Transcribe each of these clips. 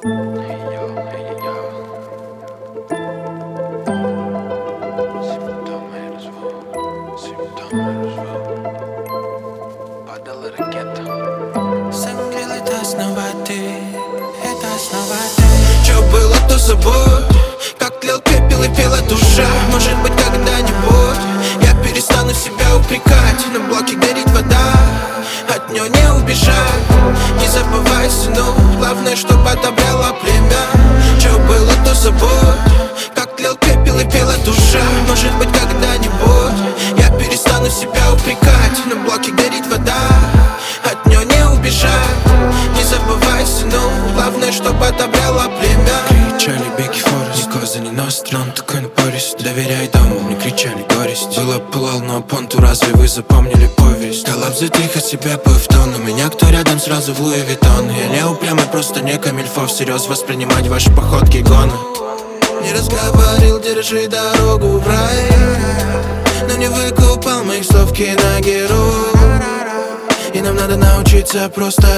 Сангрил, это снова ты, это снова ты. Чё было, то забудь. Как тлел пепел и пела душа. Может быть, когда-нибудь я перестану себя упрекать. На блоке горит вода, от неё не убежать. Не забывай, сынок, главное, чтобы отобрала племя. Чё было, то забудь. Как тлел пепел и пела душа. Может быть, когда-нибудь я перестану себя упрекать. На блоке горит вода, от неё не убежать. Не забывай, сынок, главное, чтобы отобрала племя. Кричали Бигги Форест, ни коза, ни ностр, он такой напорист. Доверяй дому, мне кричали горесть. Было пылал, но понту, разве вы запомнили повесть? Коллапс тихо себя в тон. У меня кто рядом, сразу в Луи Виттон. Я не упрямый, просто не камильфо. Всерьез воспринимать ваши походки гоны. Не разговаривал, держи дорогу в рай, но не выкупал моих слов киногерой. И нам надо научиться просто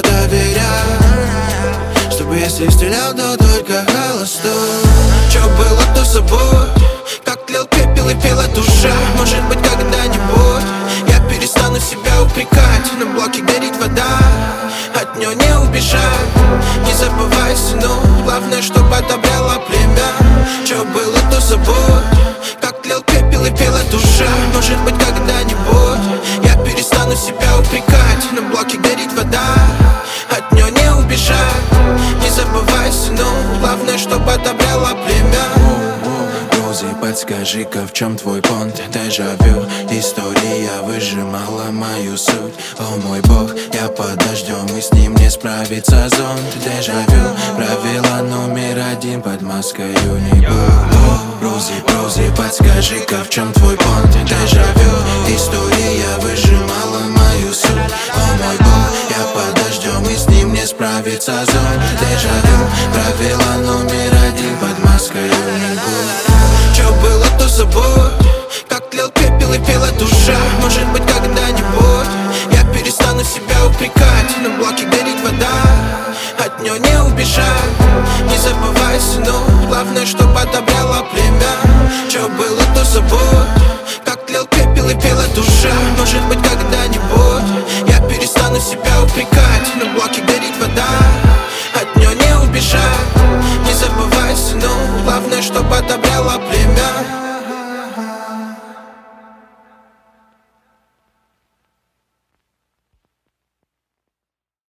доверять, чтобы если стрелял, то только холостой. Чё было, то забудь. Как тлел пепел и пела душа. Может быть, когда-нибудь я перестану себя упрекать. На блоке горит вода, от неё не убежать. Не забывай, сынок, главное, чтобы отобрала племя. Чё было, то забудь. Как тлел пепел и пела душа. Может быть, когда-нибудь я перестану себя упрекать. На блоке горит вода, от неё не убежать. Не забывай, сынок, главное, чтобы отобрала племя. Рози, подскажи-ка, в чем твой понт? Дежавю, история выжимала мою суть. О мой бог, я под дождем, и с ним не справится зонт. Дежавю, правило номер один, под маскою не был. Рози, подскажи-ка, в чем твой понт? Дежавю, история выжимала мою суть. О мой бог, я под дождем, и с ним не справится зонт. Дежавю, правило номер один, под маскою не был. Чё было, то забудь. Как тлел пепел и пела душа. Может быть, когда-нибудь я перестану себя упрекать. На блоке горит вода, от неё не убежать. Не забывай, сынок, главное, чтобы отобрала племя. Чё было, то забудь. Как тлел пепел и пела душа. Может быть, когда-нибудь я перестану себя упрекать. На блоке горит вода, от неё не убежать.